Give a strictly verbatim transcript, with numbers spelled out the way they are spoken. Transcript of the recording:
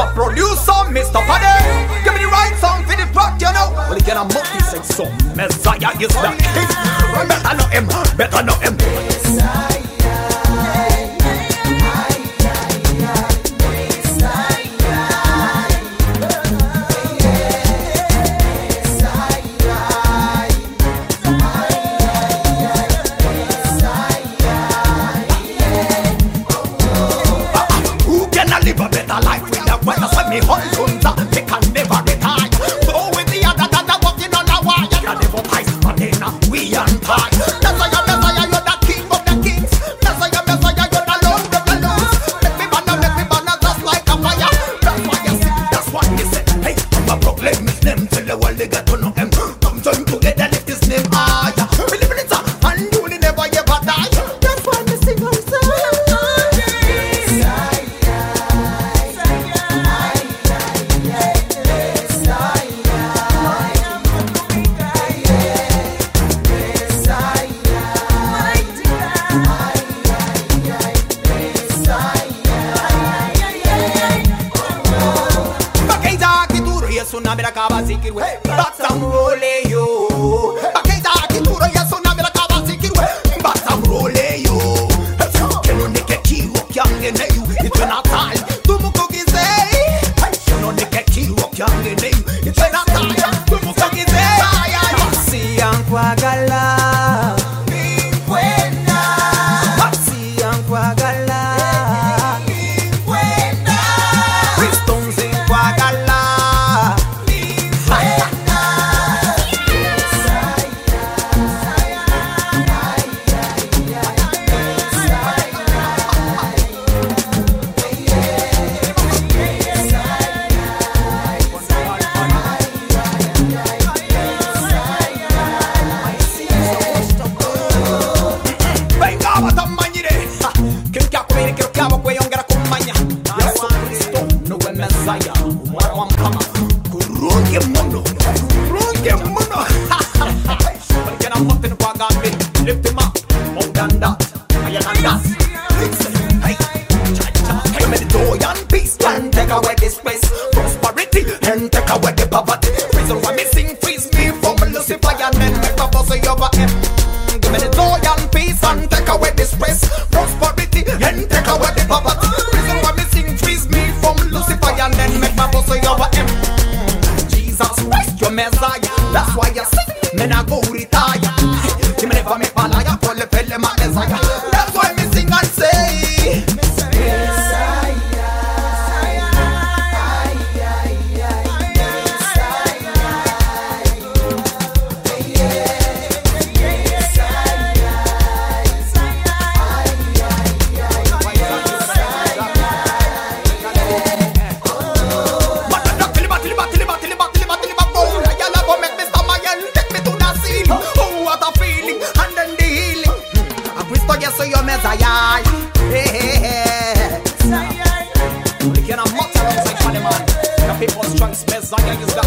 Mister Producer, Mister Paddy, give me the right song for the plot, you know. Well, he can a multi-sex song. Messiah is the king. Better know him, better know him. Me husband, they can never retire. Go with the other that are walking on the wire. You never price, but then we untie. Messiah, Messiah, you're the king of the kings. Messiah, Messiah, you're the Lord of the lords. Let me banner, let me banner just like a fire. That's why you see, that's what he said. Hey, I'ma proclaim his name till the world they get to know him. Come join together, lift his name higher. Believe in it, and you will never ever die. That's why we sing our song. Una me la acaba de decir, güey. Basta un role yo. Paqueta aquí duro y eso una me la acaba de decir, güey. Basta un role yo. Que no ne que kiwo kyange ne you. It's not time. Tu muko gize. Que no ne que kiwo kyange ne you. It's not time. Tu muko gize. Masi ankwagala. Minkwenda. Masi ankwagala. Minkwenda. Cristons ankwagala. Messiah, what I'm coming. Kurunge mono, kurunge mono. But again, I'm up in the bag on me. Lift him up, more than that. I am that. Hey, hey, me the joy and peace and take away this space, prosperity and take away the poverty. Reason why me sing freeze me from Lucifer and then make my boss over him. Give me the joy and peace and take away this space, prosperity and take away the poverty. Reason why me sing freeze me from Lucifer and then make my boss over him. Jesus Christ, your Messiah. That's why you sing, men I go retire. He me never make palaya, call the fella my Messiah. That's why me sing and say Messiah. So your Messiah, hey, hey, hey. We cannot mock alongside Paddy man. The people's trunks Messiah is